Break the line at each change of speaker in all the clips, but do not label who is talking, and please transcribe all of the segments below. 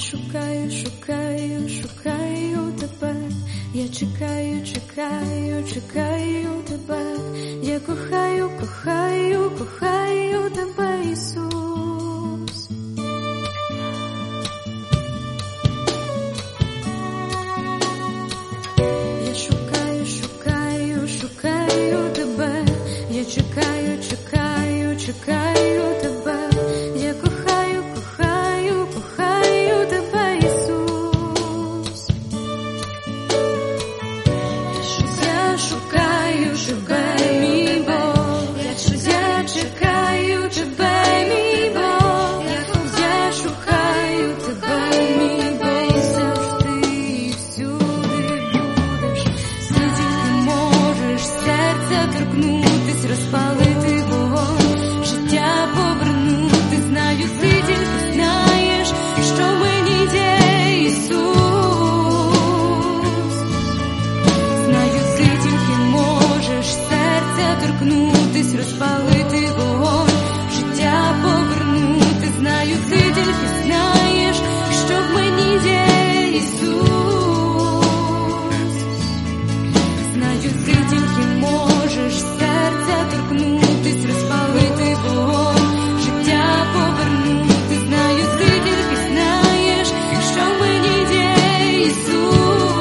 шукаю, шукаю, шукаю тебе, я чекаю, чекаю, чекаю тебе, я кохаю, кохаю, кохаю тебе, Ісус. Я шукаю, шукаю, шукаю тебе, я чекаю, чекаю, чекаю тебе, я кохаю, кохаю, кохаю тебе, Ісус. Я шукаю тебе, мій Бог, я чекаю тебе, мій Бог, я шукаю тебе, мій Бог, завжди і всюди будеш, ти тільки можеш серця торкнутись, розпалити вогонь, життя повернути, знаю, ти тільки знаєш, що мені є, Ісус. Знаю, ти тільки можеш серця торкнутись, розпалити вогонь, життя повернути, знаю, ти тільки знаєш, що в мені є, Ісус. Знаю, ти тільки можеш серця торкнутись, розпалити вогонь, життя повернути, знаю, ти тільки знаєш, що в мені є, Ісус.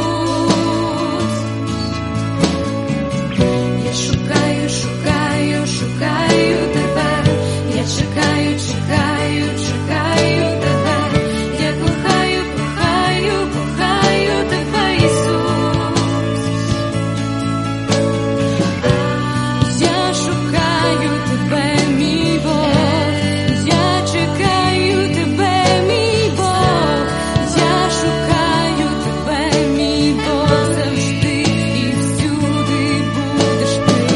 Я шукаю, шукаю, шукаю тебе, я чекаю, чекаю, чекаю тебе, я кохаю, кохаю, кохаю тебе, Ісус. Я шукаю тебе, мій Бог, я чекаю тебе, мій Бог, я шукаю тебе, мій Бог, завжди і всюди будеш ти.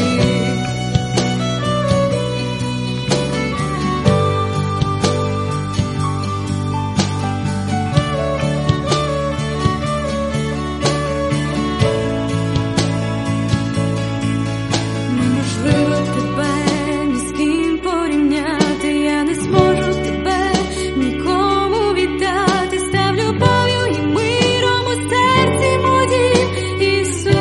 Неможливо тебе ні з ким порівняти, я не зможу тебе нікому віддати, став любов'ю і миром у серці моїм, Ісус.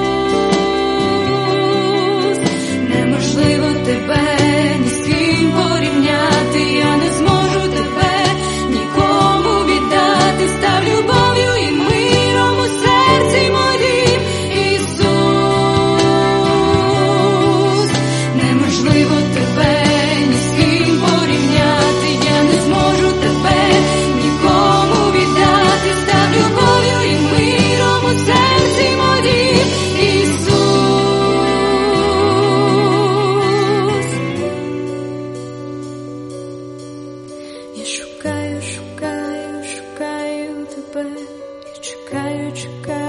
Неможливо тебе ні з ким порівняти, я не зможу тебе нікому віддати, став любов'ю і миром у серці моїм, Ісус. Неможливо тебе ні з ким порівняти, я не зможу тебе нікому віддати, став любов'ю і миром у серці моїм, Ісус. Я шукаю, шукаю, шукаю тебе, я чекаю, чекаю.